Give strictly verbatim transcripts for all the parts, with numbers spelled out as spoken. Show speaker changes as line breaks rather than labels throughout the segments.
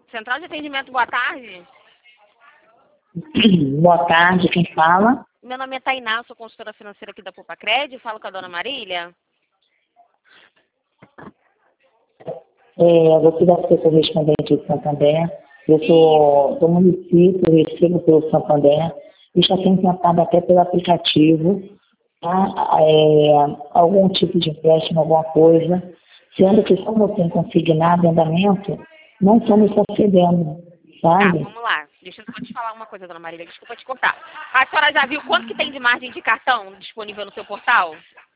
Central de atendimento, boa tarde.
Boa tarde, quem fala?
Meu nome é Tainá, sou consultora financeira aqui da Popacred, falo com a dona Marília.
É, você deve ser correspondente do Santander. Eu sou do município, recebo pelo Santander e já tenho tentado até pelo aplicativo, tá? É, algum tipo de empréstimo, alguma coisa, sendo que como tem consignado andamento, não estamos concedendo,
Tá,
sabe?
vamos lá. Deixa eu só te falar uma coisa, dona Marília, desculpa te cortar. A senhora já viu quanto que tem de margem de cartão disponível no seu portal?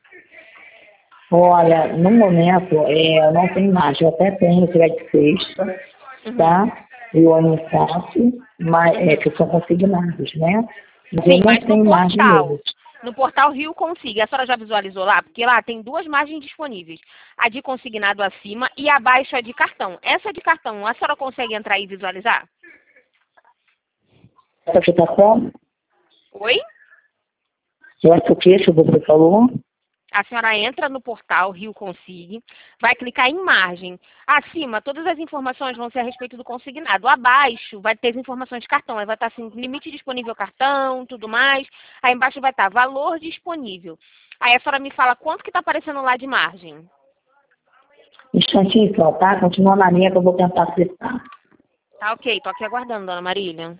Olha, no momento, é, eu não tenho mais, eu até tenho crédito sexta,
Uhum.
tá? E o Unicef, mas, é,
Uhum.
que são consignados, né? Mas eu
Sim,
não
mas no
tenho margem
portal,
neles.
no portal Rio Consiga, a senhora já visualizou lá? Porque lá tem duas margens disponíveis. A de consignado acima e abaixo a de cartão. Essa de cartão, a senhora consegue entrar e visualizar?
Essa que tá como?
Oi?
Essa o que que você falou?
A senhora entra no portal Rio Consigne, vai clicar em margem. Acima, todas as informações vão ser a respeito do consignado. Abaixo, vai ter as informações de cartão. Aí vai estar assim, limite disponível cartão, tudo mais. Aí embaixo vai estar valor disponível. Aí a senhora me fala quanto que está aparecendo lá de margem.
Instantinho só, tá? Continua na linha que eu vou tentar acessar.
Tá ok, tô aqui aguardando, dona Marília.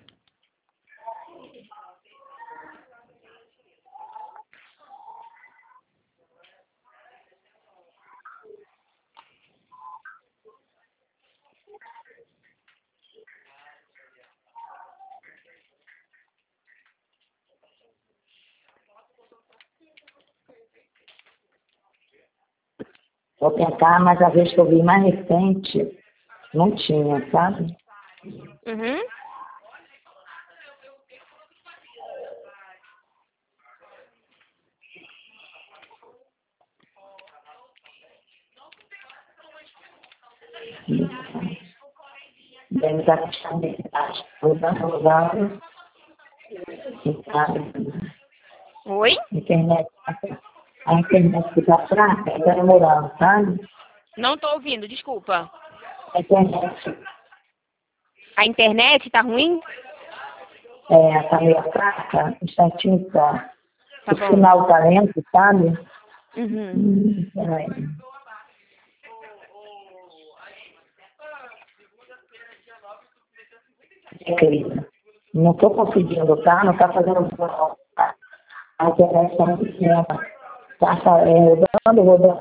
Vou tentar, mas a vez que eu vi mais recente, não tinha, sabe?
Uhum.
Deve estar custando embaixo. Rodando, rodando.
Oi?
Internet. A internet fica fraca, está demorando, sabe?
Não tô ouvindo, desculpa.
A internet
A internet tá ruim?
é, tá meio fraca, um instantinho só.
Tá
O
bom.
sinal tá lento, sabe?
Uhum.
Hum, peraí. É, querida, não estou conseguindo, tá? Não está fazendo sinal. Tá? A internet está muito lenta. Tá tá, é, rodando, rodando.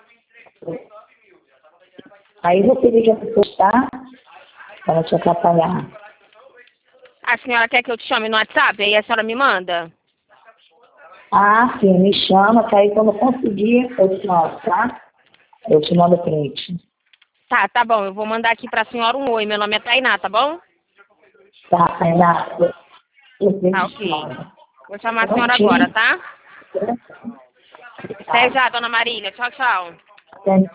Aí você liga depois, tá? Para não te atrapalhar.
A senhora quer que eu te chame no WhatsApp? Aí a senhora me manda?
Ah, sim, me chama, que aí quando eu conseguir, eu te mando, tá? Eu te mando print.
Tá, tá bom. Eu vou mandar aqui pra senhora um oi. Meu nome é Tainá, tá bom?
Tá, Renato? Eu
Tá,
te
ok.
chamo.
Vou chamar a senhora agora,
Prontinho?
tá? Até
Tá.
já, dona Marília. Tchau, tchau.
Até